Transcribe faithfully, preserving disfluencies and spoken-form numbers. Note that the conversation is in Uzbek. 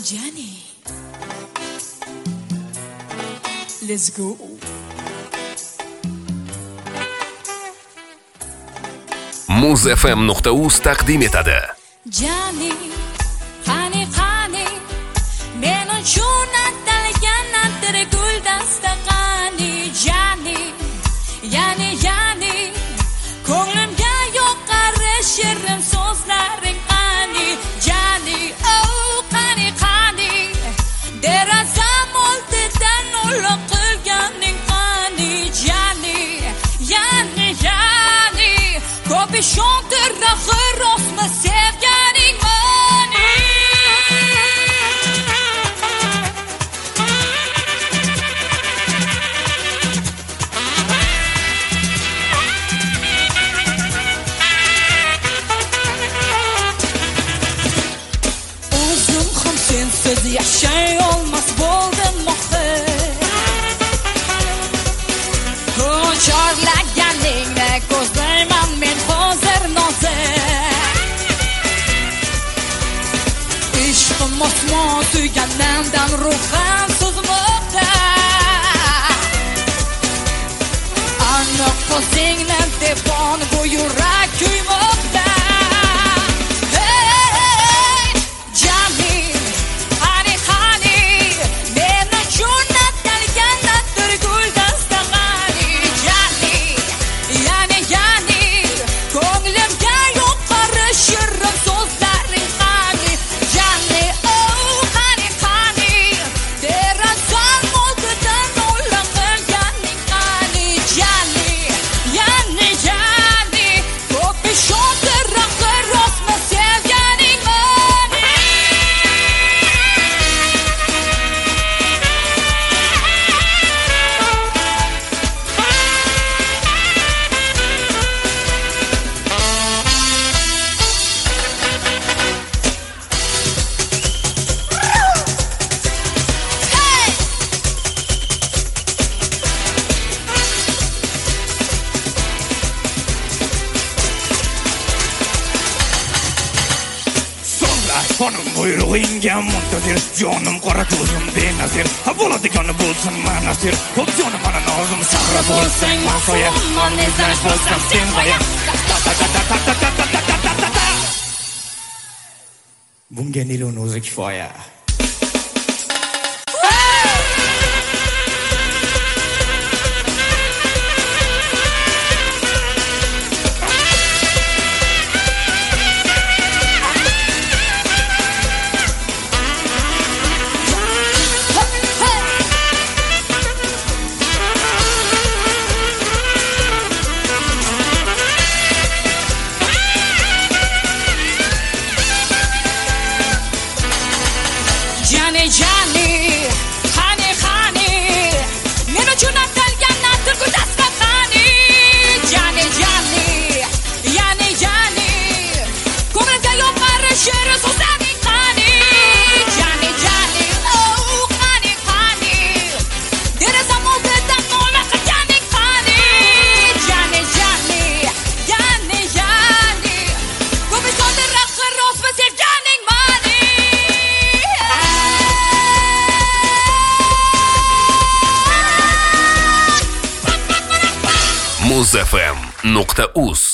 Johnny, let's go. muz f m nuqta uz taqdim etadi. Johnny, qani qani, men uchun atalgan atir guldasta qani. Johnny, yani yani, ko'nglimga yoqar shirin so'zlaring qani. Johnny, oh qani qani, derazam oldidan uloq qilganing qani. Johnny, yani yani, ko'p ishontir axir rostmi sevganing mani. O'zim ham sensiz yashay olmas bo'ldim moxir. Ko'charlaganingni ko'zlayman men hozir nozir. Ishqim osmon suyganimdan ruhim suzmoqda. Aniq ko'zingni devon bu yurak kuymoqda. Hey, Johnny, qani qani, men uchun atalgan atir guldasta qani. Johnny, yani yani, ko'nglimga yoqar shirin so'zlaring qani. Johnny, oh qani qani, derazam oldidan uloq qilganing qani. Johnny, yani yani, ko'p ishontir axir rostmi sevganing mani. Hey! Sonra onun buyrug'ingga muntazir, jonim qora ko'zim benazir. Ha bo'ladigan bo'lsin manasir, ko'p jonim mana nozim sahra bo'lsang masoya, man izlanish bo'lsam sen g'oya. Bunga Nilun o'zi kifoya. Johnny, Johnny, qani qani, men uchun atalgan atir guldasta qani. Johnny, Johnny, yani yani, ko'nglimga yoqar shirin so'zlaring qani. Johnny, Johnny, oh qani qani, derazam oldidan uloq qilganing qani. Johnny, Johnny, yani yani, ko'p ishontir axir rostmi sevganing mani. muz f m nuqta uz